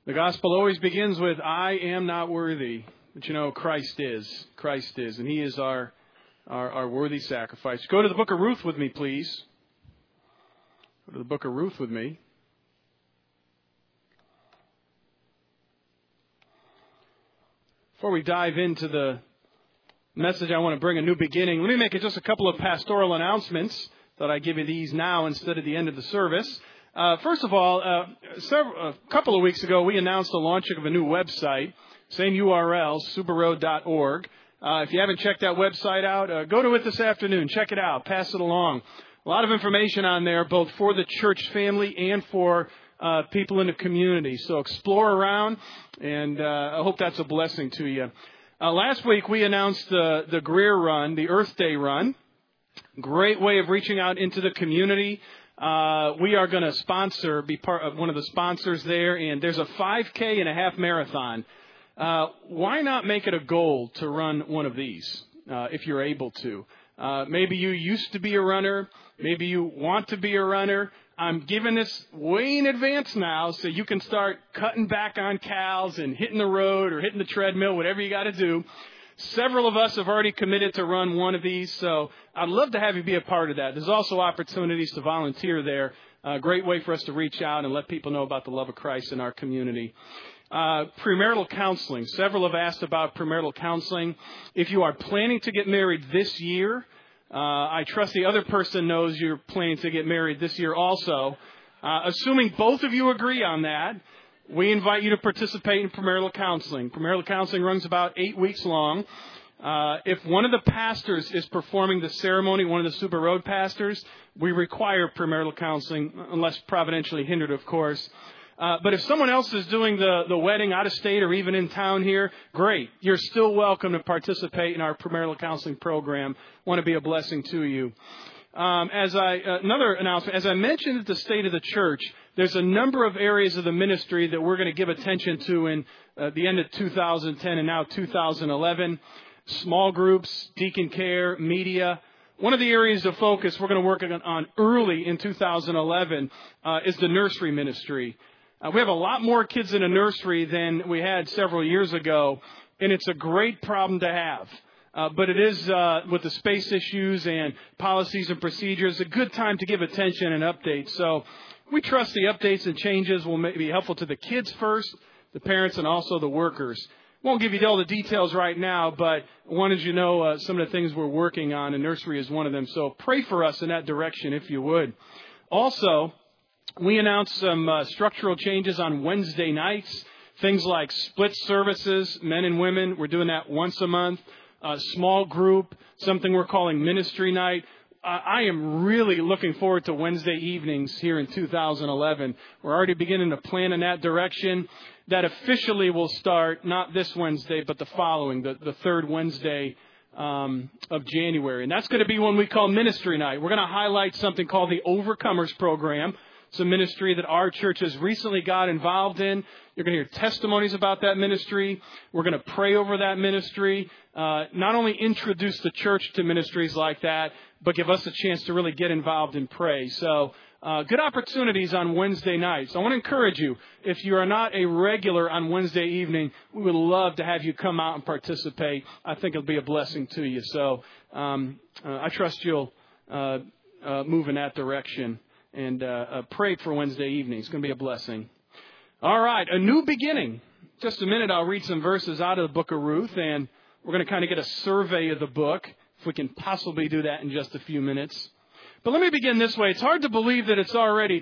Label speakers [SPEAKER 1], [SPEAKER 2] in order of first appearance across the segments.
[SPEAKER 1] The gospel always begins with, I am not worthy. But you know, Christ is. Christ is. And He is our worthy sacrifice. Go to the book of Ruth with me, please. Go to the book of Ruth with me. Before we dive into the message, I want to bring a new beginning. Let me make just a couple of pastoral announcements. Thought I'd give you these now instead of the end of the service. First of all, a couple of weeks ago, we announced the launching of a new website, same URL, superroad.org. If you haven't checked that website out, go to it this afternoon. Check it out. Pass it along. A lot of information on there, both for the church family and for people in the community. So explore around, and I hope that's a blessing to you. Last week, we announced the Greer Run, the Earth Day Run. Great way of reaching out into the community. We are going to be part of one of the sponsors there, and there's a 5K and a half marathon. Why not make it a goal to run one of these if you're able to? Maybe you used to be a runner. Maybe you want to be a runner. I'm giving this way in advance now so you can start cutting back on calories and hitting the road or hitting the treadmill, whatever you got to do. Several of us have already committed to run one of these, so I'd love to have you be a part of that. There's also opportunities to volunteer there. A great way for us to reach out and let people know about the love of Christ in our community. Premarital counseling. Several have asked about premarital counseling. If you are planning to get married this year, I trust the other person knows you're planning to get married this year also. Assuming both of you agree on that, we invite you to participate in premarital counseling. Premarital counseling runs about 8 weeks long. If one of the pastors is performing the ceremony, one of the Super Road pastors, we require premarital counseling, unless providentially hindered, of course. But if someone else is doing the wedding out of state or even in town here, great. You're still welcome to participate in our premarital counseling program. Want to be a blessing to you. Another announcement, as I mentioned at the State of the Church, there's a number of areas of the ministry that we're going to give attention to in the end of 2010 and now 2011. Small groups, deacon care, media. One of the areas of focus we're going to work on early in 2011 is the nursery ministry. We have a lot more kids in a nursery than we had several years ago, and it's a great problem to have. But it is, with the space issues and policies and procedures, a good time to give attention and updates. So we trust the updates and changes will be helpful to the kids first, the parents, and also the workers. Won't give you all the details right now, but I wanted you to know some of the things we're working on, and nursery is one of them. So pray for us in that direction if you would. Also, we announced some structural changes on Wednesday nights, things like split services, men and women. We're doing that once a month. Small group, something we're calling ministry night. I am really looking forward to Wednesday evenings here in 2011. We're already beginning to plan in that direction. That officially will start not this Wednesday, but the following, the third Wednesday of January. And that's going to be one we call ministry night. We're going to highlight something called the Overcomers Program. It's a ministry that our church has recently got involved in. You're going to hear testimonies about that ministry. We're going to pray over that ministry. Not only introduce the church to ministries like that, but give us a chance to really get involved and pray. So good opportunities on Wednesday nights. I want to encourage you, if you are not a regular on Wednesday evening, we would love to have you come out and participate. I think it'll be a blessing to you. So I trust you'll move in that direction. And pray for Wednesday evening. It's going to be a blessing. All right, a new beginning. Just a minute, I'll read some verses out of the book of Ruth, and we're going to kind of get a survey of the book, if we can possibly do that in just a few minutes. But let me begin this way. It's hard to believe that it's already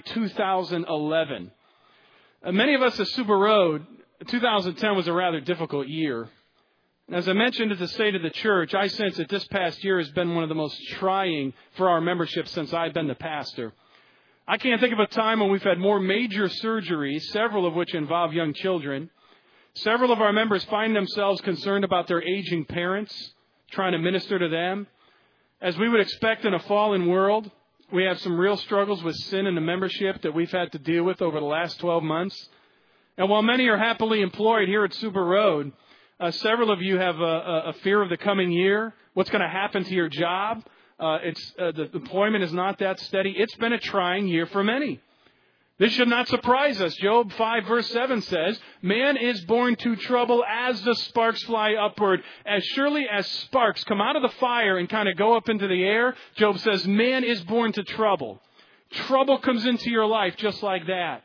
[SPEAKER 1] 2011. Many of us at Super Road, 2010 was a rather difficult year. And as I mentioned at the State of the Church, I sense that this past year has been one of the most trying for our membership since I've been the pastor. I can't think of a time when we've had more major surgeries, several of which involve young children. Several of our members find themselves concerned about their aging parents, trying to minister to them. As we would expect in a fallen world, we have some real struggles with sin in the membership that we've had to deal with over the last 12 months. And while many are happily employed here at Super Road, several of you have a fear of the coming year, what's going to happen to your job. The employment is not that steady. It's been a trying year for many. This should not surprise us. Job 5 verse 7 says, man is born to trouble as the sparks fly upward. As surely as sparks come out of the fire and kind of go up into the air, Job says, man is born to trouble. Trouble comes into your life just like that.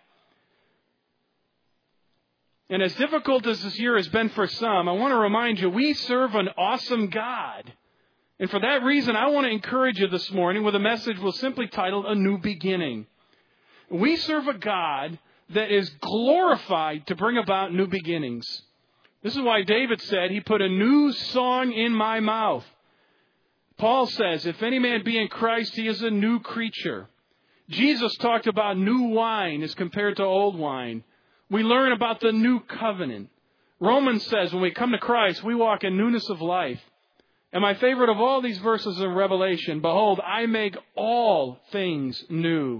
[SPEAKER 1] And as difficult as this year has been for some, I want to remind you, we serve an awesome God. And for that reason, I want to encourage you this morning with a message we'll simply title, A New Beginning. We serve a God that is glorified to bring about new beginnings. This is why David said, he put a new song in my mouth. Paul says, if any man be in Christ, he is a new creature. Jesus talked about new wine as compared to old wine. We learn about the new covenant. Romans says when we come to Christ, we walk in newness of life. And my favorite of all these verses in Revelation, behold, I make all things new.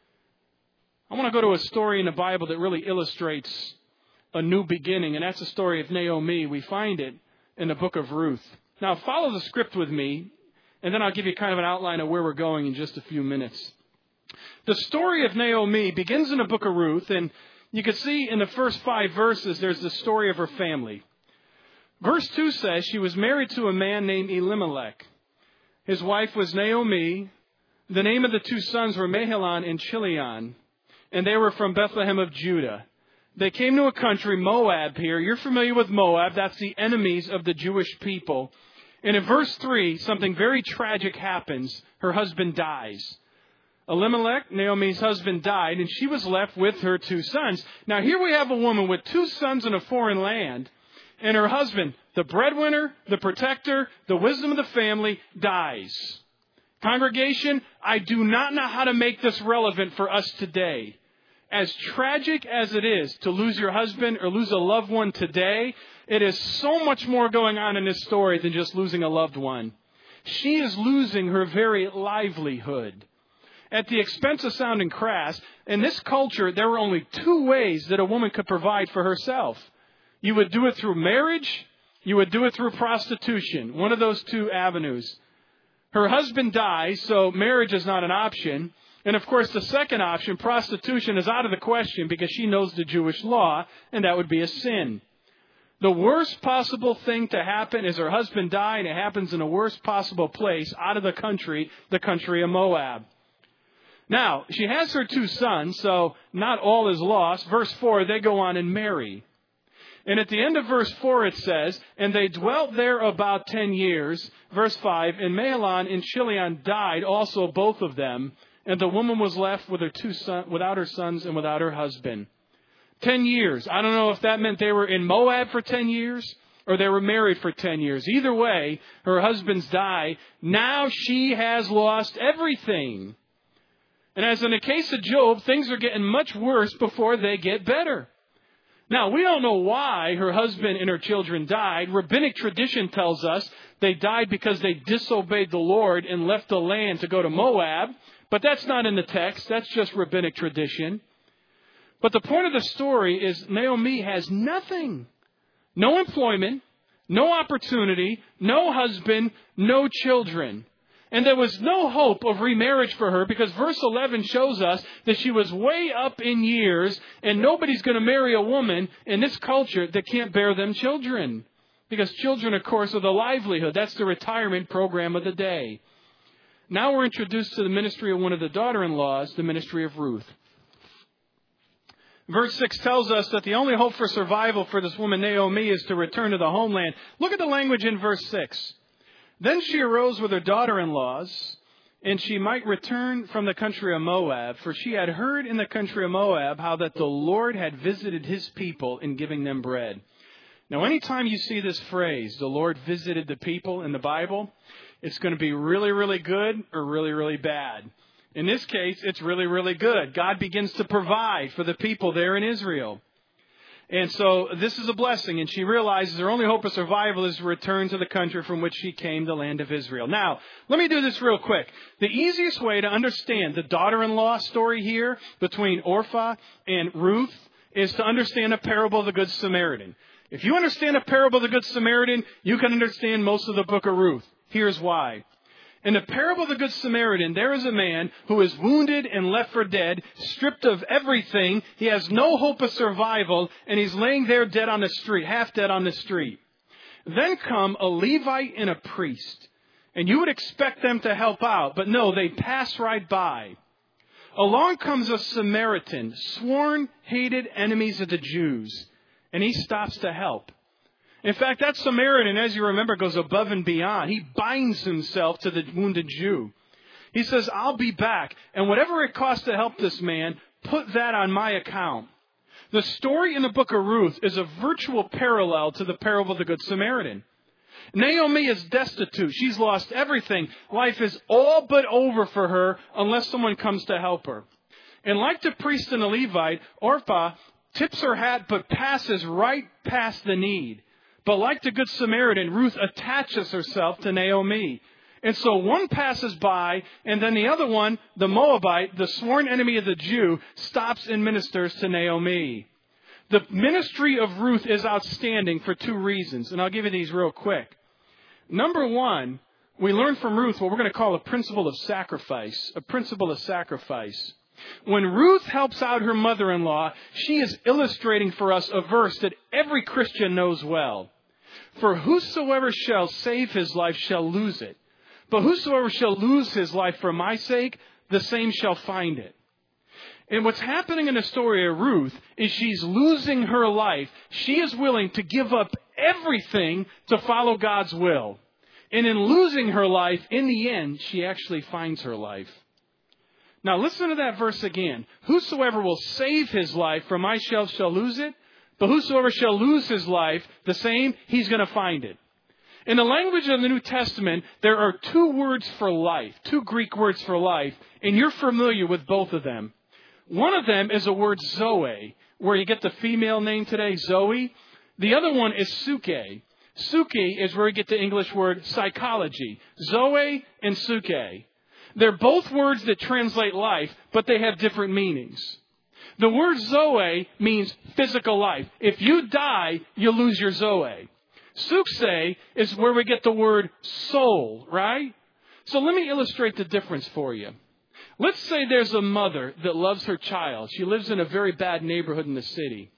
[SPEAKER 1] I want to go to a story in the Bible that really illustrates a new beginning, and that's the story of Naomi. We find it in the book of Ruth. Now, follow the script with me, and then I'll give you kind of an outline of where we're going in just a few minutes. The story of Naomi begins in the book of Ruth, and you can see in the first 5 verses, there's the story of her family. Verse 2 says she was married to a man named Elimelech. His wife was Naomi. The name of the 2 sons were Mahlon and Chilion. And they were from Bethlehem of Judah. They came to a country, Moab here. You're familiar with Moab. That's the enemies of the Jewish people. And in verse 3, something very tragic happens. Her husband dies. Elimelech, Naomi's husband, died, and she was left with her 2 sons. Now here we have a woman with 2 sons in a foreign land, and her husband, the breadwinner, the protector, the wisdom of the family, dies. Congregation, I do not know how to make this relevant for us today. As tragic as it is to lose your husband or lose a loved one today, it is so much more going on in this story than just losing a loved one. She is losing her very livelihood. At the expense of sounding crass, in this culture, there were only 2 ways that a woman could provide for herself. You would do it through marriage. You would do it through prostitution. One of those 2 avenues. Her husband dies, so marriage is not an option. And of course, the second option, prostitution, is out of the question because she knows the Jewish law, and that would be a sin. The worst possible thing to happen is her husband die, and it happens in the worst possible place, out of the country of Moab. Now, she has her 2 sons, so not all is lost. Verse 4, they go on and marry. And at the end of verse 4 it says, and they dwelt there about 10 years. Verse 5, and Mahlon and Chilion died also, both of them. And the woman was left with her 2 sons, without her sons and without her husband. 10 years. I don't know if that meant they were in Moab for 10 years or they were married for 10 years. Either way, her husbands die. Now she has lost everything. And as in the case of Job, things are getting much worse before they get better. Now, we don't know why her husband and her children died. Rabbinic tradition tells us they died because they disobeyed the Lord and left the land to go to Moab. But that's not in the text. That's just rabbinic tradition. But the point of the story is Naomi has nothing. No employment, no opportunity, no husband, no children. And there was no hope of remarriage for her because verse 11 shows us that she was way up in years, and nobody's going to marry a woman in this culture that can't bear them children. Because children, of course, are the livelihood. That's the retirement program of the day. Now we're introduced to the ministry of one of the daughter-in-laws, the ministry of Ruth. Verse 6 tells us that the only hope for survival for this woman Naomi is to return to the homeland. Look at the language in verse 6. Then she arose with her daughter-in-laws, and she might return from the country of Moab, for she had heard in the country of Moab how that the Lord had visited his people in giving them bread. Now, anytime you see this phrase, the Lord visited the people in the Bible, it's going to be really, really good or really, really bad. In this case, it's really, really good. God begins to provide for the people there in Israel. And so this is a blessing, and she realizes her only hope of survival is to return to the country from which she came, the land of Israel. Now, let me do this real quick. The easiest way to understand the daughter-in-law story here between Orpah and Ruth is to understand a parable of the Good Samaritan. If you understand a parable of the Good Samaritan, you can understand most of the book of Ruth. Here's why. In the parable of the Good Samaritan, there is a man who is wounded and left for dead, stripped of everything. He has no hope of survival, and he's laying there dead on the street, half dead on the street. Then come a Levite and a priest, and you would expect them to help out, but no, they pass right by. Along comes a Samaritan, sworn, hated enemies of the Jews, and he stops to help. In fact, that Samaritan, as you remember, goes above and beyond. He binds himself to the wounded Jew. He says, I'll be back, and whatever it costs to help this man, put that on my account. The story in the book of Ruth is a virtual parallel to the parable of the Good Samaritan. Naomi is destitute. She's lost everything. Life is all but over for her unless someone comes to help her. And like the priest and the Levite, Orpah tips her hat but passes right past the need. But like the Good Samaritan, Ruth attaches herself to Naomi. And so one passes by, and then the other one, the Moabite, the sworn enemy of the Jew, stops and ministers to Naomi. The ministry of Ruth is outstanding for two reasons, and I'll give you these real quick. Number one, we learn from Ruth what we're going to call a principle of sacrifice, a principle of sacrifice. When Ruth helps out her mother-in-law, she is illustrating for us a verse that every Christian knows well. For whosoever shall save his life shall lose it. But whosoever shall lose his life for my sake, the same shall find it. And what's happening in the story of Ruth is she's losing her life. She is willing to give up everything to follow God's will. And in losing her life, in the end, she actually finds her life. Now listen to that verse again. Whosoever will save his life for my sake shall lose it. But whosoever shall lose his life, the same, he's going to find it. In the language of the New Testament, there are two words for life, two Greek words for life, and you're familiar with both of them. One of them is the word Zoe, where you get the female name today, Zoe. The other one is Suke. Suke is where you get the English word psychology. Zoe and Suke. They're both words that translate life, but they have different meanings. The word Zoe means physical life. If you die, you lose your Zoe. Suke is where we get the word soul, right? So let me illustrate the difference for you. Let's say there's a mother that loves her child. She lives in a very bad neighborhood in the city.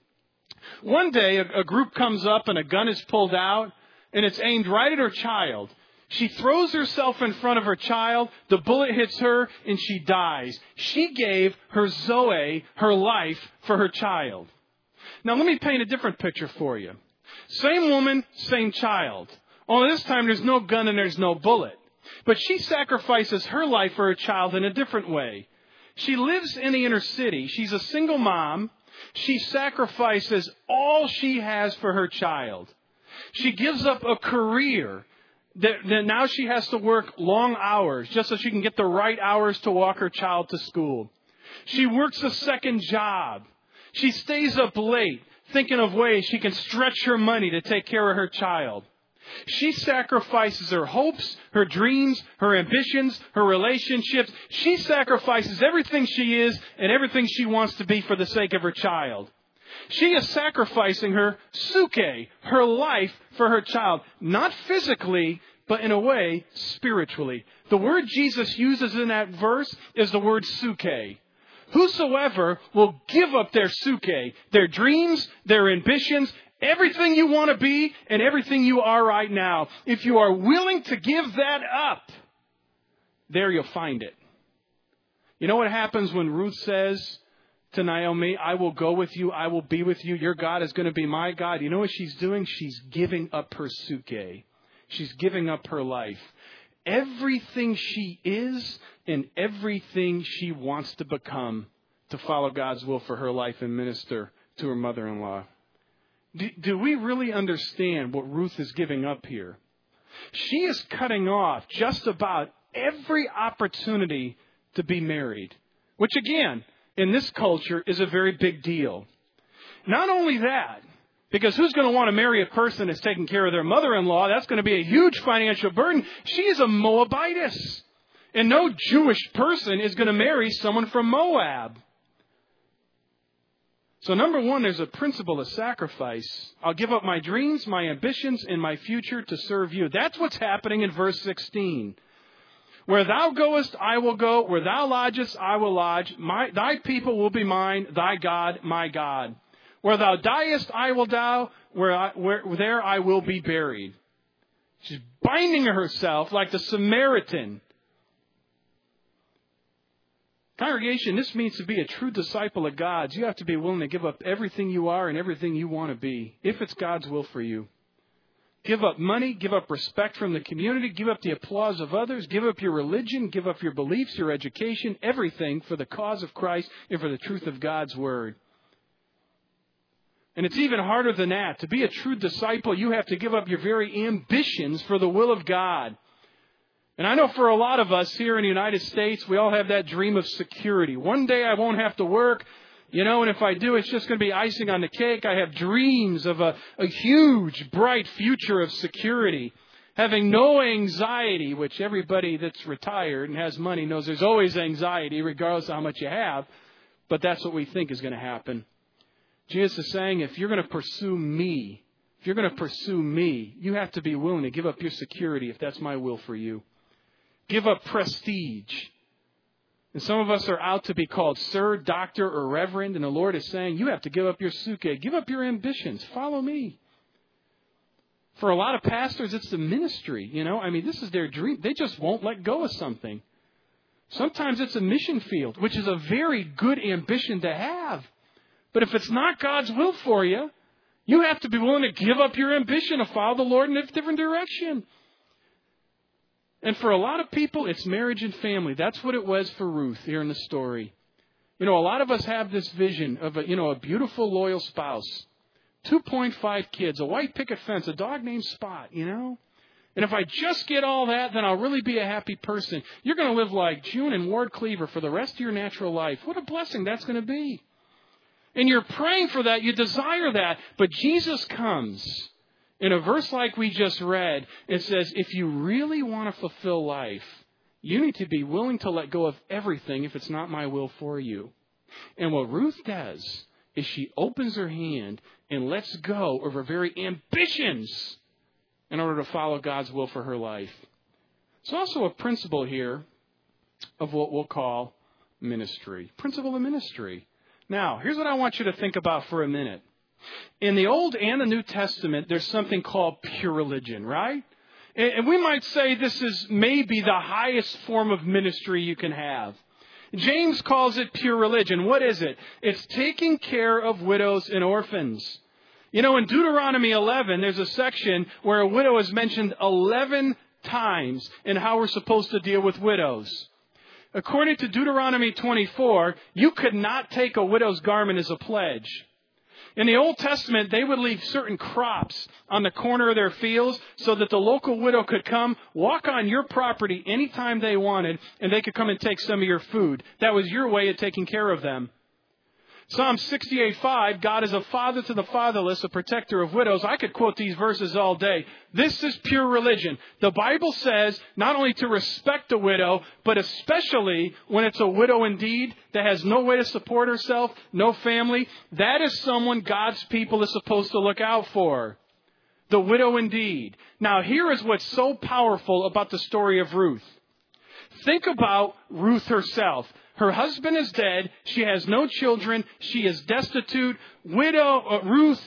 [SPEAKER 1] One day, a group comes up and a gun is pulled out, and it's aimed right at her child. She throws herself in front of her child, the bullet hits her, and she dies. She gave her Zoe, her life, for her child. Now let me paint a different picture for you. Same woman, same child. Only this time there's no gun and there's no bullet. But she sacrifices her life for her child in a different way. She lives in the inner city. She's a single mom. She sacrifices all she has for her child. She gives up a career that now she has to work long hours just so she can get the right hours to walk her child to school. She works a second job. She stays up late thinking of ways she can stretch her money to take care of her child. She sacrifices her hopes, her dreams, her ambitions, her relationships. She sacrifices everything she is and everything she wants to be for the sake of her child. She is sacrificing her suke, her life, for her child. Not physically, but in a way, spiritually. The word Jesus uses in that verse is the word suke. Whosoever will give up their suke, their dreams, their ambitions, everything you want to be and everything you are right now. If you are willing to give that up, there you'll find it. You know what happens when Ruth says to Naomi, I will go with you, I will be with you, your God is going to be my God. You know what she's doing? She's giving up her suke. She's giving up her life. Everything she is and everything she wants to become to follow God's will for her life and minister to her mother-in-law. Do we really understand what Ruth is giving up here? She is cutting off just about every opportunity to be married, which again, in this culture is a very big deal. Not only that, because who's going to want to marry a person that's taking care of their mother-in-law? That's going to be a huge financial burden. She is a Moabitess. And no Jewish person is going to marry someone from Moab. So number one, there's a principle of sacrifice. I'll give up my dreams, my ambitions, and my future to serve you. That's what's happening in verse 16. Where thou goest, I will go. Where thou lodgest, I will lodge. Thy people will be mine, thy God, my God. Where thou diest, I will die. There I will be buried. She's binding herself like the Samaritan. Congregation, this means to be a true disciple of God's. You have to be willing to give up everything you are and everything you want to be, if it's God's will for you. Give up money, give up respect from the community, give up the applause of others, give up your religion, give up your beliefs, your education, everything for the cause of Christ and for the truth of God's Word. And it's even harder than that. To be a true disciple, you have to give up your very ambitions for the will of God. And I know for a lot of us here in the United States, we all have that dream of security. One day I won't have to work, and if I do, it's just going to be icing on the cake. I have dreams of a huge, bright future of security, having no anxiety, which everybody that's retired and has money knows there's always anxiety, regardless of how much you have. But that's what we think is going to happen. Jesus is saying, if you're going to pursue me, you have to be willing to give up your security if that's my will for you. Give up prestige. And some of us are out to be called sir, doctor, or reverend. And the Lord is saying, you have to give up your suke. Give up your ambitions. Follow me. For a lot of pastors, it's the ministry. This is their dream. They just won't let go of something. Sometimes it's a mission field, which is a very good ambition to have. But if it's not God's will for you, you have to be willing to give up your ambition to follow the Lord in a different direction. And for a lot of people, it's marriage and family. That's what it was for Ruth here in the story. A lot of us have this vision of a beautiful, loyal spouse, 2.5 kids, a white picket fence, a dog named Spot, And if I just get all that, then I'll really be a happy person. You're going to live like June and Ward Cleaver for the rest of your natural life. What a blessing that's going to be. And you're praying for that. You desire that. But Jesus comes. In a verse like we just read, it says, if you really want to fulfill life, you need to be willing to let go of everything if it's not my will for you. And what Ruth does is she opens her hand and lets go of her very ambitions in order to follow God's will for her life. There's also a principle here of what we'll call ministry. Principle of ministry. Now, here's what I want you to think about for a minute. In the Old and the New Testament, there's something called pure religion, right? And we might say this is maybe the highest form of ministry you can have. James calls it pure religion. What is it? It's taking care of widows and orphans. In Deuteronomy 11, there's a section where a widow is mentioned 11 times in how we're supposed to deal with widows. According to Deuteronomy 24, you could not take a widow's garment as a pledge. In the Old Testament, they would leave certain crops on the corner of their fields so that the local widow could come, walk on your property anytime they wanted, and they could come and take some of your food. That was your way of taking care of them. Psalm 68:5, God is a father to the fatherless, a protector of widows. I could quote these verses all day. This is pure religion. The Bible says not only to respect a widow, but especially when it's a widow indeed that has no way to support herself, no family. That is someone God's people is supposed to look out for. The widow indeed. Now here is what's so powerful about the story of Ruth. Think about Ruth herself. Her husband is dead. She has no children. She is destitute. Ruth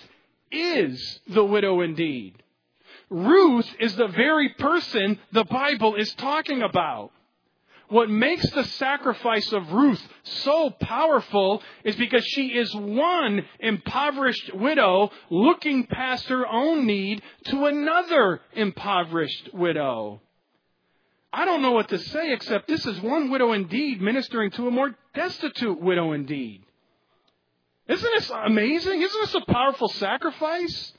[SPEAKER 1] is the widow indeed. Ruth is the very person the Bible is talking about. What makes the sacrifice of Ruth so powerful is because she is one impoverished widow looking past her own need to another impoverished widow. I don't know what to say except this is one widow indeed ministering to a more destitute widow indeed. Isn't this amazing? Isn't this a powerful sacrifice?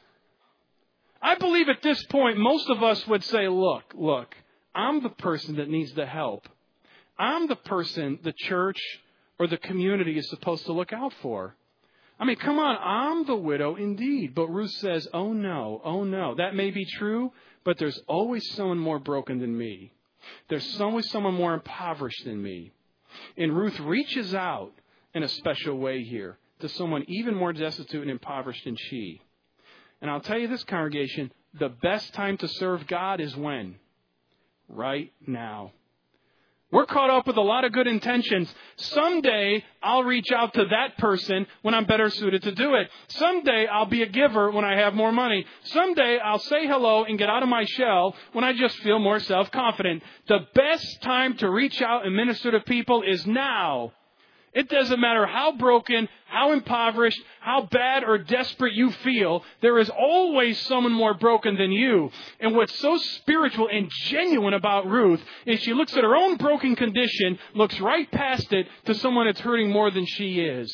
[SPEAKER 1] I believe at this point most of us would say, look, I'm the person that needs the help. I'm the person the church or the community is supposed to look out for. Come on, I'm the widow indeed. But Ruth says, oh no. That may be true, but there's always someone more broken than me. There's always someone more impoverished than me. And Ruth reaches out in a special way here to someone even more destitute and impoverished than she. And I'll tell you this, congregation, the best time to serve God is when? Right now. We're caught up with a lot of good intentions. Someday I'll reach out to that person when I'm better suited to do it. Someday I'll be a giver when I have more money. Someday I'll say hello and get out of my shell when I just feel more self-confident. The best time to reach out and minister to people is now. It doesn't matter how broken, how impoverished, how bad or desperate you feel, there is always someone more broken than you. And what's so spiritual and genuine about Ruth is she looks at her own broken condition, looks right past it to someone that's hurting more than she is.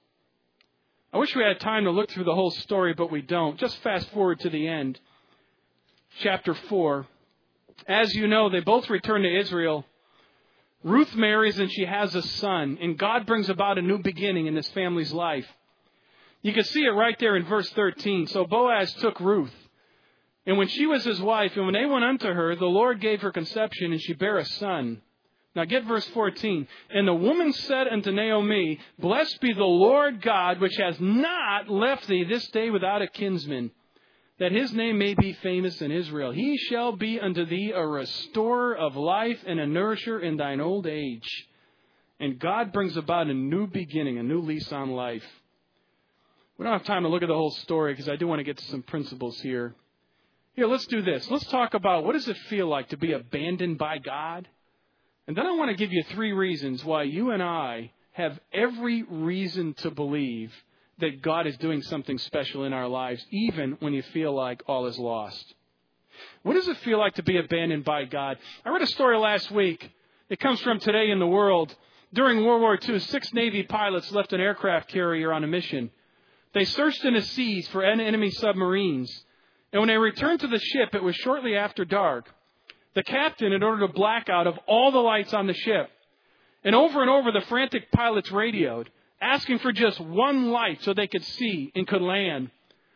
[SPEAKER 1] I wish we had time to look through the whole story, but we don't. Just fast forward to the end. Chapter 4. As you know, they both return to Israel. Ruth marries and she has a son, and God brings about a new beginning in this family's life. You can see it right there in verse 13. So Boaz took Ruth, and when she was his wife, and when they went unto her, the Lord gave her conception, and she bare a son. Now get verse 14. And the woman said unto Naomi, Blessed be the Lord God, which has not left thee this day without a kinsman, that his name may be famous in Israel. He shall be unto thee a restorer of life and a nourisher in thine old age. And God brings about a new beginning, a new lease on life. We don't have time to look at the whole story because I do want to get to some principles here. Here, let's do this. Let's talk about what does it feel like to be abandoned by God? And then I want to give you 3 reasons why you and I have every reason to believe that God is doing something special in our lives, even when you feel like all is lost. What does it feel like to be abandoned by God? I read a story last week. It comes from Today in the World. During World War II, 6 Navy pilots left an aircraft carrier on a mission. They searched in the seas for enemy submarines. And when they returned to the ship, it was shortly after dark. The captain had ordered a blackout of all the lights on the ship. And over, the frantic pilots radioed, asking for just one light so they could see and could land.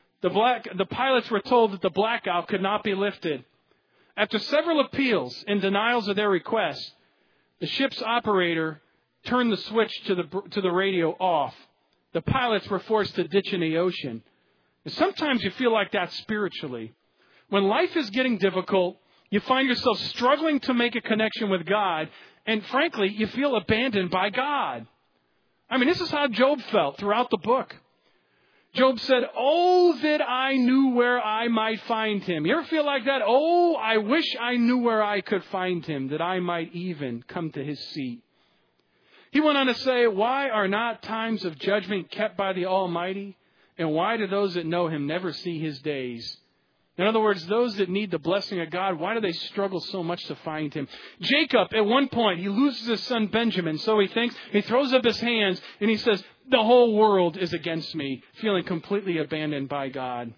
[SPEAKER 1] The pilots were told that the blackout could not be lifted. After several appeals and denials of their request, the ship's operator turned the switch to the radio off. The pilots were forced to ditch in the ocean. And sometimes you feel like that spiritually. When life is getting difficult, you find yourself struggling to make a connection with God, and frankly, you feel abandoned by God. I mean, this is how Job felt throughout the book. Job said, "Oh, that I knew where I might find him." You ever feel like that? "Oh, I wish I knew where I could find him, that I might even come to his seat." He went on to say, "Why are not times of judgment kept by the Almighty? And why do those that know him never see his days?" In other words, those that need the blessing of God, why do they struggle so much to find him? Jacob, at one point, he loses his son Benjamin, so he thinks, he throws up his hands, and he says, "The whole world is against me," feeling completely abandoned by God.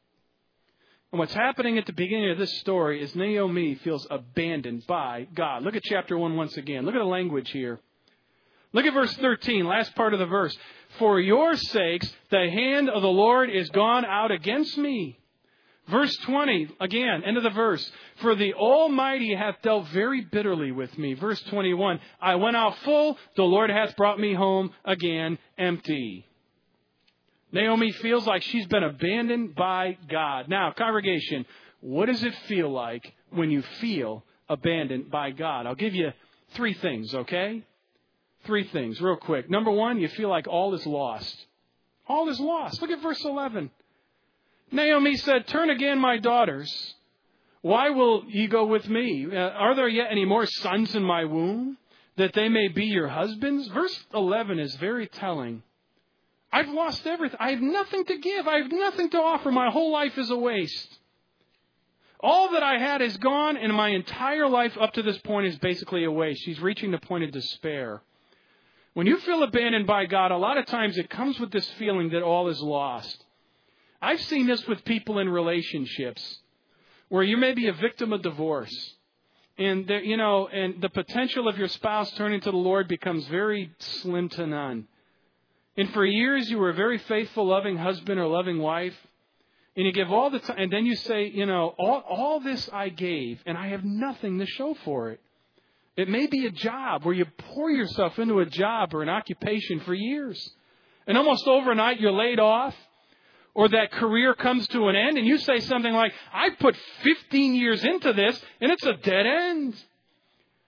[SPEAKER 1] And what's happening at the beginning of this story is Naomi feels abandoned by God. Look at chapter 1 once again. Look at the language here. Look at verse 13, last part of the verse. "For your sakes, the hand of the Lord is gone out against me." Verse 20, again, end of the verse. "For the Almighty hath dealt very bitterly with me." Verse 21, "I went out full, the Lord hath brought me home again empty." Naomi feels like she's been abandoned by God. Now, congregation, what does it feel like when you feel abandoned by God? I'll give you 3 things, okay? 3 things, real quick. Number 1, you feel like all is lost. All is lost. Look at verse 11. Naomi said, "Turn again, my daughters. Why will ye go with me? Are there yet any more sons in my womb, that they may be your husbands?" Verse 11 is very telling. I've lost everything. I have nothing to give. I have nothing to offer. My whole life is a waste. All that I had is gone, and my entire life up to this point is basically a waste. She's reaching the point of despair. When you feel abandoned by God, a lot of times it comes with this feeling that all is lost. I've seen this with people in relationships where you may be a victim of divorce, and the potential of your spouse turning to the Lord becomes very slim to none. And for years you were a very faithful, loving husband or loving wife, and you give all the time, and then you say, all this I gave, and I have nothing to show for it. It may be a job where you pour yourself into a job or an occupation for years, and almost overnight you're laid off. Or that career comes to an end and you say something like, "I put 15 years into this and it's a dead end."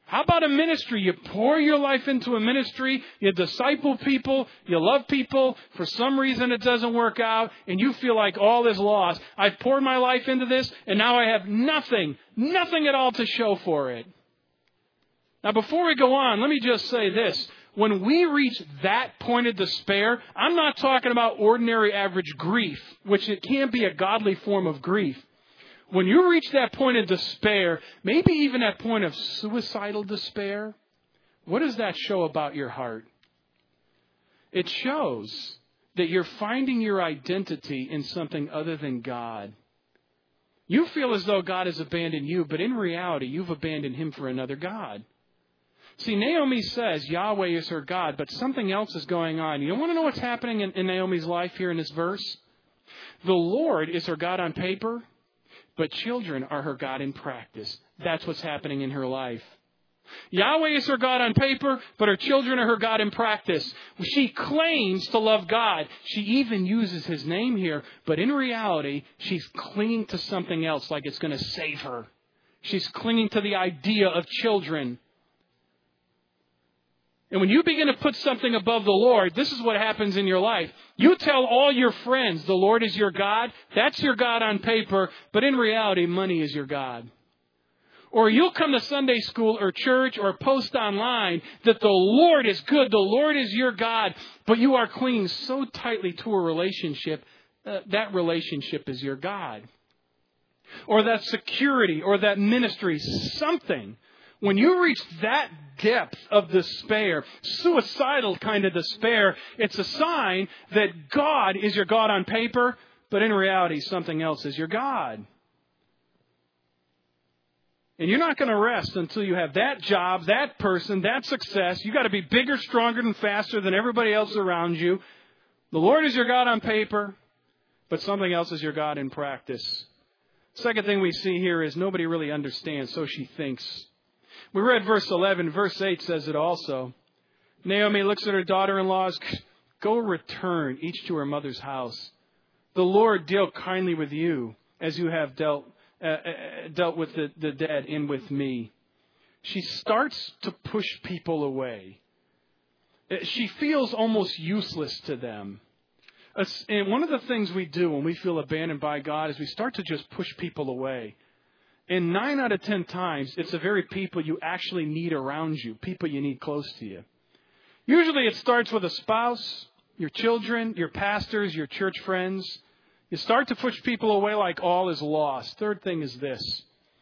[SPEAKER 1] How about a ministry? You pour your life into a ministry, you disciple people, you love people. For some reason it doesn't work out, and you feel like all is lost. I've poured my life into this, and now I have nothing at all to show for it. Now, before we go on, let me just say this. When we reach that point of despair, I'm not talking about ordinary average grief, which it can be a godly form of grief. When you reach that point of despair, maybe even that point of suicidal despair, what does that show about your heart? It shows that you're finding your identity in something other than God. You feel as though God has abandoned you, but in reality, you've abandoned Him for another God. See, Naomi says Yahweh is her God, but something else is going on. You want to know what's happening in Naomi's life here in this verse? The Lord is her God on paper, but children are her God in practice. That's what's happening in her life. Yahweh is her God on paper, but her children are her God in practice. She claims to love God. She even uses His name here, but in reality, she's clinging to something else like it's going to save her. She's clinging to the idea of children. And when you begin to put something above the Lord, this is what happens in your life. You tell all your friends the Lord is your God. That's your God on paper, but in reality, money is your God. Or you'll come to Sunday school or church or post online that the Lord is good, the Lord is your God, but you are clinging so tightly to a relationship, that relationship is your God. Or that security or that ministry, something. When you reach that depth of despair, suicidal kind of despair, it's a sign that God is your God on paper, but in reality, something else is your God. And you're not going to rest until you have that job, that person, that success. You've got to be bigger, stronger, and faster than everybody else around you. The Lord is your God on paper, but something else is your God in practice. Second thing we see here is nobody really understands, so she thinks. We read verse 11. Verse 8 says it also. Naomi looks at her daughter-in-laws. Go return, each to her mother's house. The Lord deal kindly with you, as you have dealt with the dead and with me. She starts to push people away. She feels almost useless to them. And one of the things we do when we feel abandoned by God is we start to just push people away. And 9 out of 10 times, it's the very people you actually need around you, people you need close to you. Usually it starts with a spouse, your children, your pastors, your church friends. You start to push people away like all is lost. Third thing is this.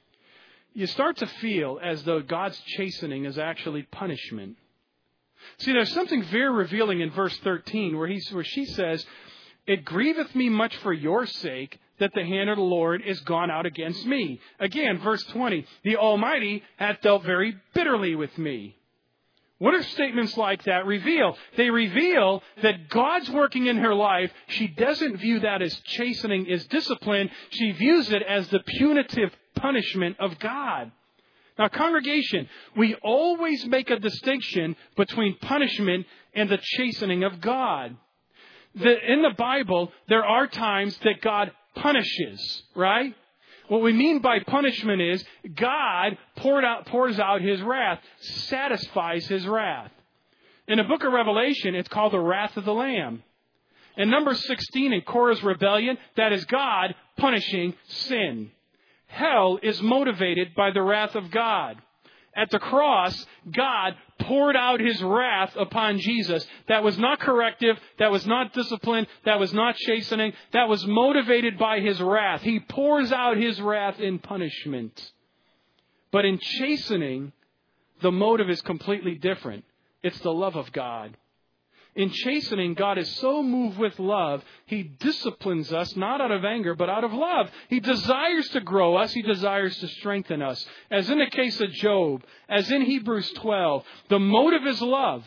[SPEAKER 1] You start to feel as though God's chastening is actually punishment. See, there's something very revealing in verse 13 where she says, it grieveth me much for your sake that the hand of the Lord is gone out against me. Again, verse 20, the Almighty hath dealt very bitterly with me. What do statements like that reveal? They reveal that God's working in her life. She doesn't view that as chastening, as discipline. She views it as the punitive punishment of God. Now, congregation, we always make a distinction between punishment and the chastening of God. In the Bible, there are times that God punishes, right? What we mean by punishment is God pours out His wrath, satisfies His wrath. In the book of Revelation, it's called the wrath of the Lamb. In number 16, in Korah's rebellion, that is God punishing sin. Hell is motivated by the wrath of God. At the cross, God poured out His wrath upon Jesus. That was not corrective. That was not discipline. That was not chastening. That was motivated by His wrath. He pours out His wrath in punishment. But in chastening, the motive is completely different. It's the love of God. In chastening, God is so moved with love, He disciplines us not out of anger, but out of love. He desires to grow us. He desires to strengthen us. As in the case of Job, as in Hebrews 12, the motive is love.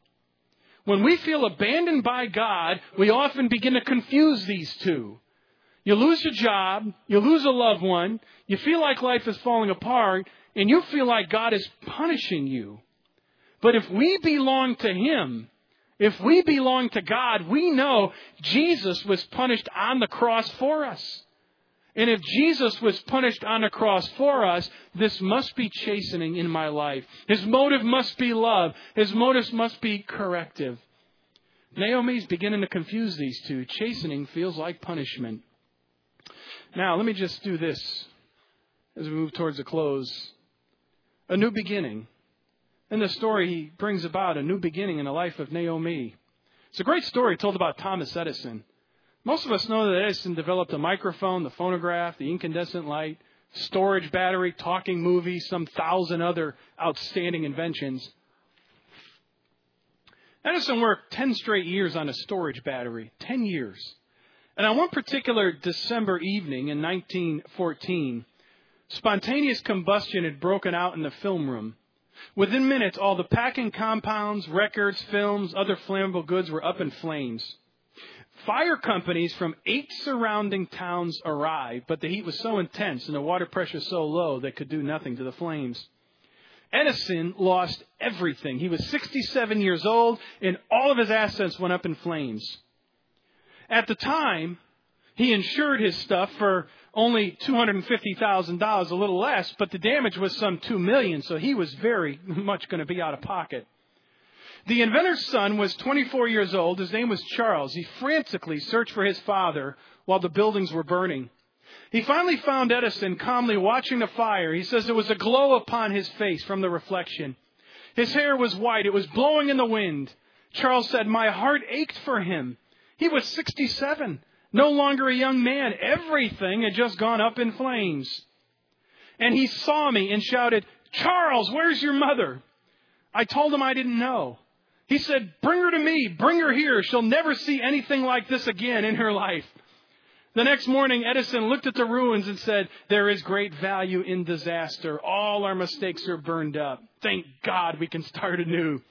[SPEAKER 1] When we feel abandoned by God, we often begin to confuse these two. You lose your job, you lose a loved one, you feel like life is falling apart, and you feel like God is punishing you. But if we belong to Him, if we belong to God, we know Jesus was punished on the cross for us. And if Jesus was punished on the cross for us, this must be chastening in my life. His motive must be love. His motive must be corrective. Naomi's beginning to confuse these two. Chastening feels like punishment. Now, let me just do this as we move towards a close. A new beginning. In the story, he brings about a new beginning in the life of Naomi. It's a great story told about Thomas Edison. Most of us know that Edison developed a microphone, the phonograph, the incandescent light, storage battery, talking movies, some 1,000 other outstanding inventions. Edison worked 10 straight years on a storage battery, 10 years. And on one particular December evening in 1914, spontaneous combustion had broken out in the film room. Within minutes, all the packing compounds, records, films, other flammable goods were up in flames. Fire companies from 8 surrounding towns arrived, but the heat was so intense and the water pressure so low they could do nothing to the flames. Edison lost everything. He was 67 years old, and all of his assets went up in flames. At the time, he insured his stuff for only $250,000, a little less, but the damage was some $2 million, so he was very much going to be out of pocket. The inventor's son was 24 years old. His name was Charles. He frantically searched for his father while the buildings were burning. He finally found Edison calmly watching the fire. He says there was a glow upon his face from the reflection. His hair was white. It was blowing in the wind. Charles said, "My heart ached for him." He was 67, no longer a young man. Everything had just gone up in flames. And he saw me and shouted, "Charles, where's your mother?" I told him I didn't know. He said, "Bring her to me. Bring her here. She'll never see anything like this again in her life." The next morning, Edison looked at the ruins and said, "There is great value in disaster. All our mistakes are burned up. Thank God we can start anew."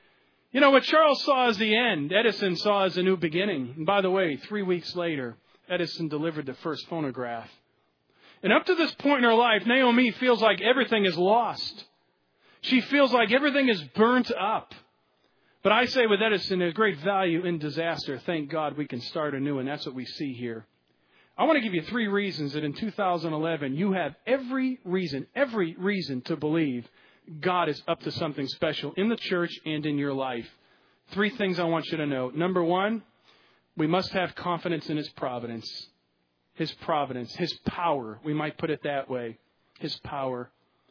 [SPEAKER 1] You know, what Charles saw as the end, Edison saw as a new beginning. And by the way, 3 weeks later, Edison delivered the first phonograph. And up to this point in her life, Naomi feels like everything is lost. She feels like everything is burnt up. But I say with Edison, there's great value in disaster. Thank God we can start anew, and that's what we see here. I want to give you 3 reasons that in 2011 you have every reason to believe God is up to something special in the church and in your life. 3 things I want you to know. Number 1, we must have confidence in His providence. His providence, His power, we might put it that way. His power.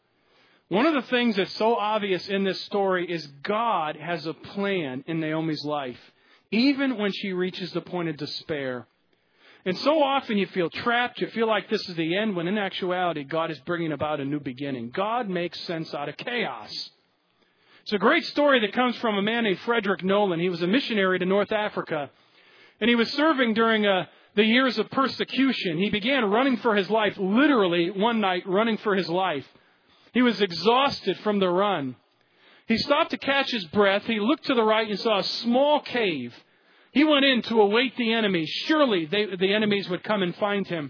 [SPEAKER 1] One of the things that's so obvious in this story is God has a plan in Naomi's life, even when she reaches the point of despair. And so often you feel trapped, you feel like this is the end, when in actuality, God is bringing about a new beginning. God makes sense out of chaos. It's a great story that comes from a man named Frederick Nolan. He was a missionary to North Africa, and he was serving during the years of persecution. He began running for his life, literally one night running for his life. He was exhausted from the run. He stopped to catch his breath. He looked to the right and saw a small cave. He went in to await the enemy. Surely the enemies would come and find him.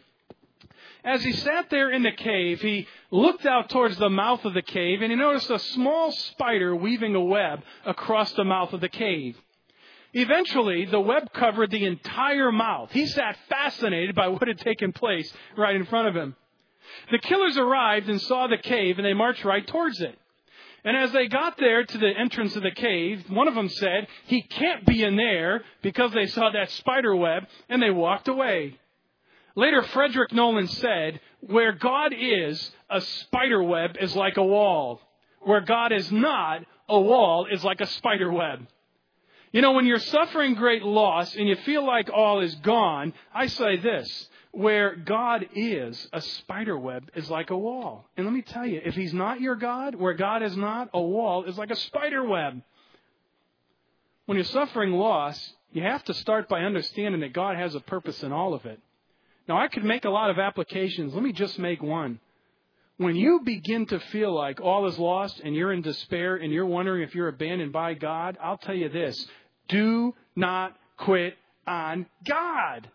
[SPEAKER 1] As he sat there in the cave, he looked out towards the mouth of the cave, and he noticed a small spider weaving a web across the mouth of the cave. Eventually, the web covered the entire mouth. He sat fascinated by what had taken place right in front of him. The killers arrived and saw the cave, and they marched right towards it. And as they got there to the entrance of the cave, one of them said, "He can't be in there," because they saw that spider web, and they walked away. Later, Frederick Nolan said, "Where God is, a spider web is like a wall. Where God is not, a wall is like a spider web." You know, when you're suffering great loss and you feel like all is gone, I say this: where God is, a spider web is like a wall. And let me tell you, if He's not your God, where God is not, a wall is like a spider web. When you're suffering loss, you have to start by understanding that God has a purpose in all of it. Now, I could make a lot of applications. Let me just make one. When you begin to feel like all is lost and you're in despair and you're wondering if you're abandoned by God, I'll tell you this: do not quit on God.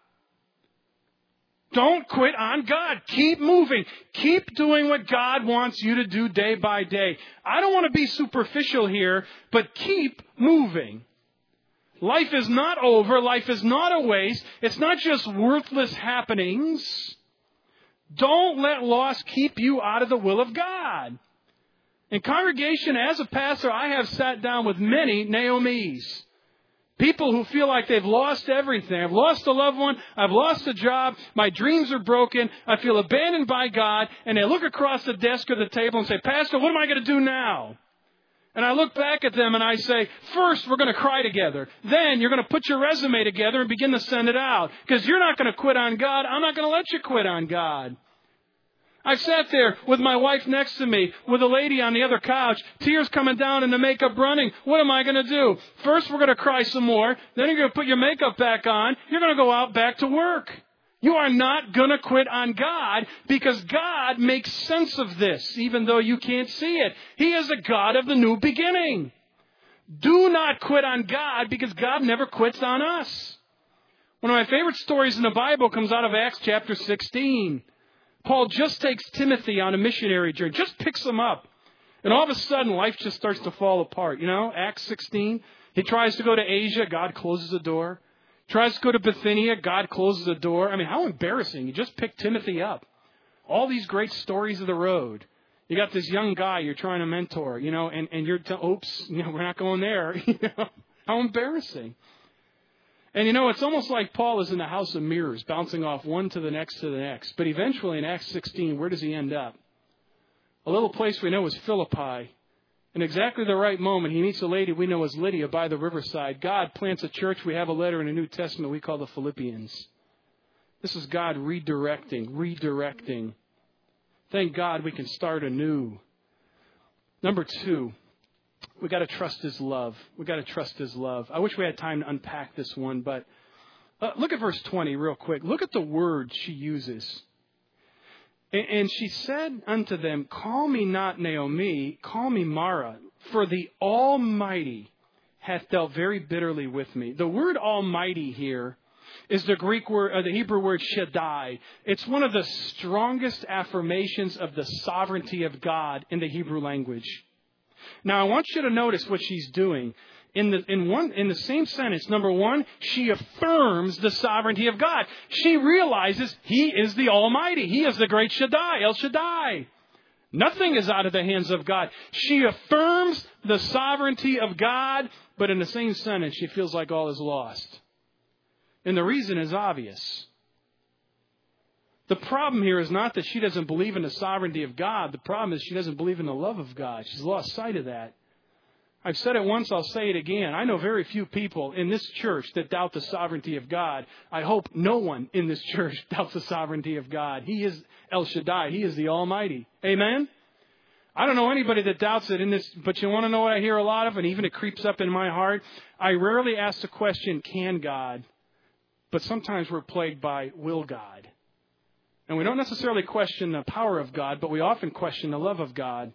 [SPEAKER 1] Don't quit on God. Keep moving. Keep doing what God wants you to do day by day. I don't want to be superficial here, but keep moving. Life is not over. Life is not a waste. It's not just worthless happenings. Don't let loss keep you out of the will of God. In congregation, as a pastor, I have sat down with many Naomis. People who feel like they've lost everything. I've lost a loved one. I've lost a job. My dreams are broken. I feel abandoned by God. And they look across the desk or the table and say, Pastor, what am I going to do now? And I look back at them and I say, first, we're going to cry together. Then you're going to put your resume together and begin to send it out. Because you're not going to quit on God. I'm not going to let you quit on God. I sat there with my wife next to me, with a lady on the other couch, tears coming down and the makeup running. What am I going to do? First, we're going to cry some more. Then you're going to put your makeup back on. You're going to go out back to work. You are not going to quit on God because God makes sense of this, even though you can't see it. He is a God of the new beginning. Do not quit on God because God never quits on us. One of my favorite stories in the Bible comes out of Acts chapter 16. Paul just takes Timothy on a missionary journey, just picks him up. And all of a sudden, life just starts to fall apart. You know, Acts 16, he tries to go to Asia, God closes the door. Tries to go to Bithynia, God closes the door. I mean, how embarrassing. You just picked Timothy up. All these great stories of the road. You got this young guy you're trying to mentor, you know, and you're, oops, you know, we're not going there. You know, how embarrassing. And, you know, it's almost like Paul is in the house of mirrors, bouncing off one to the next to the next. But eventually in Acts 16, where does he end up? A little place we know is Philippi. In exactly the right moment, he meets a lady we know as Lydia by the riverside. God plants a church. We have a letter in the New Testament we call the Philippians. This is God redirecting. Thank God we can start anew. Number 2, we got to trust His love. We got to trust His love. I wish we had time to unpack this one, but look at verse 20 real quick. Look at the word she uses. And she said unto them, call me not Naomi, call me Mara, for the Almighty hath dealt very bitterly with me. The word Almighty here is the Greek word, the Hebrew word Shaddai. It's one of the strongest affirmations of the sovereignty of God in the Hebrew language. Now, I want you to notice what she's doing. In the same sentence, number 1, she affirms the sovereignty of God. She realizes He is the Almighty. He is the great Shaddai, El Shaddai. Nothing is out of the hands of God. She affirms the sovereignty of God, but in the same sentence, she feels like all is lost. And the reason is obvious. The problem here is not that she doesn't believe in the sovereignty of God. The problem is she doesn't believe in the love of God. She's lost sight of that. I've said it once, I'll say it again. I know very few people in this church that doubt the sovereignty of God. I hope no one in this church doubts the sovereignty of God. He is El Shaddai. He is the Almighty. Amen? I don't know anybody that doubts it in this, but you want to know what I hear a lot of, and even it creeps up in my heart? I rarely ask the question, can God? But sometimes we're plagued by, will God? And we don't necessarily question the power of God, but we often question the love of God.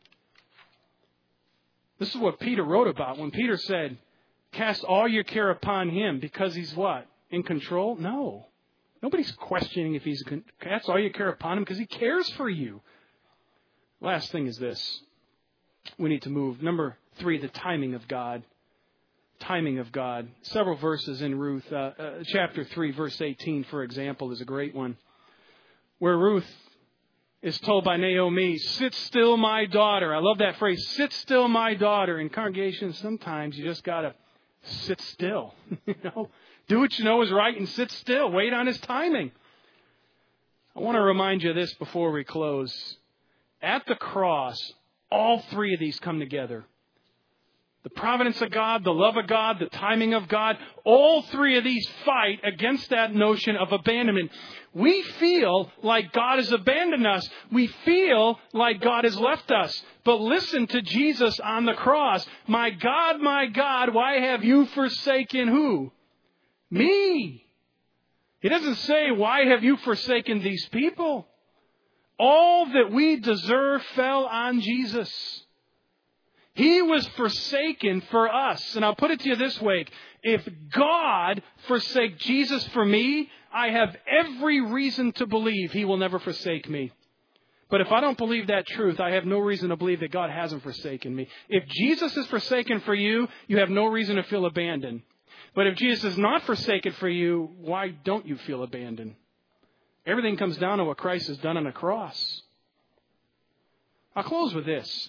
[SPEAKER 1] This is what Peter wrote about when Peter said, cast all your care upon Him because He's what? In control? No. Nobody's questioning if He's cast all your care upon Him because He cares for you. Last thing is this. We need to move. Number 3, the timing of God. Timing of God. Several verses in Ruth. Chapter 3, verse 18, for example, is a great one. Where Ruth is told by Naomi, sit still, my daughter. I love that phrase, sit still, my daughter. In congregations, sometimes you just got to sit still. You know, do what you know is right and sit still. Wait on His timing. I want to remind you of this before we close. At the cross, all 3 of these come together. The providence of God, the love of God, the timing of God, all 3 of these fight against that notion of abandonment. We feel like God has abandoned us. We feel like God has left us. But listen to Jesus on the cross. My God, why have you forsaken who? Me. He doesn't say, why have you forsaken these people? All that we deserve fell on Jesus. He was forsaken for us. And I'll put it to you this way. If God forsake Jesus for me, I have every reason to believe He will never forsake me. But if I don't believe that truth, I have no reason to believe that God hasn't forsaken me. If Jesus is forsaken for you, you have no reason to feel abandoned. But if Jesus is not forsaken for you, why don't you feel abandoned? Everything comes down to what Christ has done on the cross. I'll close with this.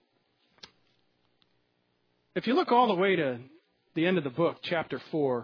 [SPEAKER 1] If you look all the way to the end of the book, chapter 4,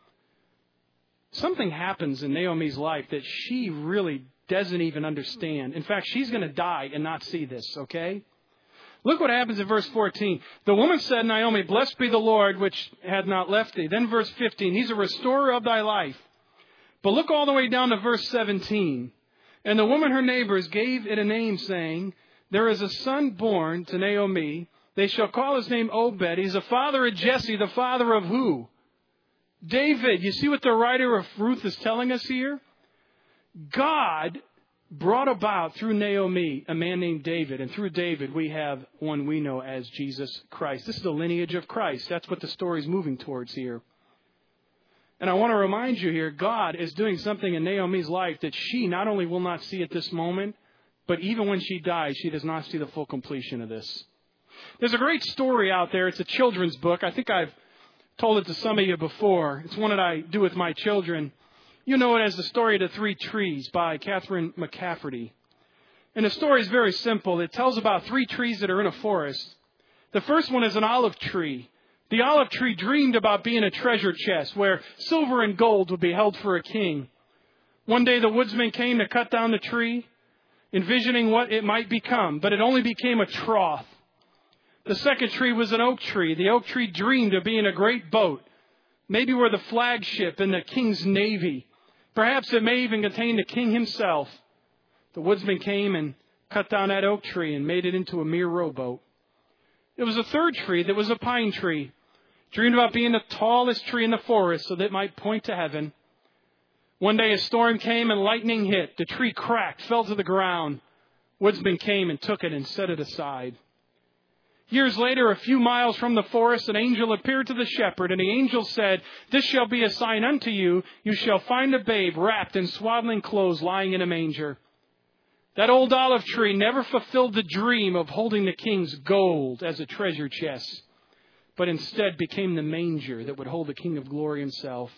[SPEAKER 1] something happens in Naomi's life that she really doesn't even understand. In fact, she's going to die and not see this, okay? Look what happens in verse 14. The woman said, Naomi, blessed be the Lord, which had not left thee. Then verse 15, he's a restorer of thy life. But look all the way down to verse 17. And the woman, her neighbors, gave it a name, saying, there is a son born to Naomi. They shall call his name Obed. He's the father of Jesse, the father of who? David. You see what the writer of Ruth is telling us here? God brought about through Naomi a man named David. And through David, we have one we know as Jesus Christ. This is the lineage of Christ. That's what the story is moving towards here. And I want to remind you here, God is doing something in Naomi's life that she not only will not see at this moment, but even when she dies, she does not see the full completion of this. There's a great story out there. It's a children's book. I think I've told it to some of you before. It's one that I do with my children. You know it as the story of the three trees by Catherine McCafferty. And the story is very simple. It tells about three trees that are in a forest. The first one is an olive tree. The olive tree dreamed about being a treasure chest where silver and gold would be held for a king. One day the woodsman came to cut down the tree, envisioning what it might become, but it only became a trough. The second tree was an oak tree. The oak tree dreamed of being a great boat. Maybe we're the flagship in the king's navy. Perhaps it may even contain the king himself. The woodsman came and cut down that oak tree and made it into a mere rowboat. There was a third tree that was a pine tree. Dreamed about being the tallest tree in the forest so that it might point to heaven. One day a storm came and lightning hit. The tree cracked, fell to the ground. Woodsman came and took it and set it aside. Years later, a few miles from the forest, an angel appeared to the shepherd, and the angel said, this shall be a sign unto you. You shall find a babe wrapped in swaddling clothes lying in a manger. That old olive tree never fulfilled the dream of holding the king's gold as a treasure chest, but instead became the manger that would hold the King of Glory himself.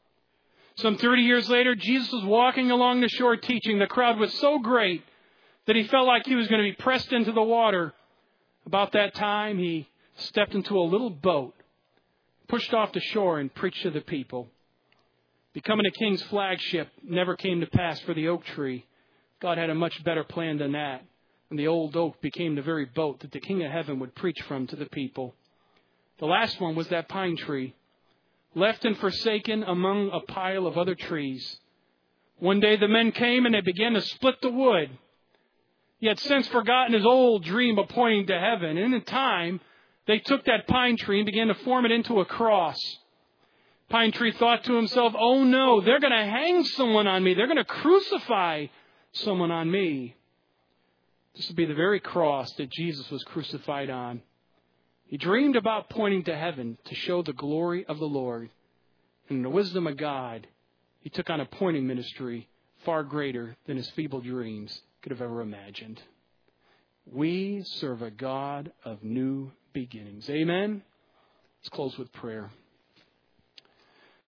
[SPEAKER 1] Some 30 years later, Jesus was walking along the shore teaching. The crowd was so great that he felt like he was going to be pressed into the water. About that time, he stepped into a little boat, pushed off the shore, and preached to the people. Becoming a king's flagship never came to pass for the oak tree. God had a much better plan than that. And the old oak became the very boat that the King of Heaven would preach from to the people. The last one was that pine tree, left and forsaken among a pile of other trees. One day the men came and they began to split the wood. He had since forgotten his old dream of pointing to heaven. And in time, they took that pine tree and began to form it into a cross. Pine tree thought to himself, oh no, they're going to hang someone on me. They're going to crucify someone on me. This would be the very cross that Jesus was crucified on. He dreamed about pointing to heaven to show the glory of the Lord. And in the wisdom of God, he took on a pointing ministry far greater than his feeble dreams could have ever imagined. We serve a God of new beginnings. Amen? Let's close with prayer.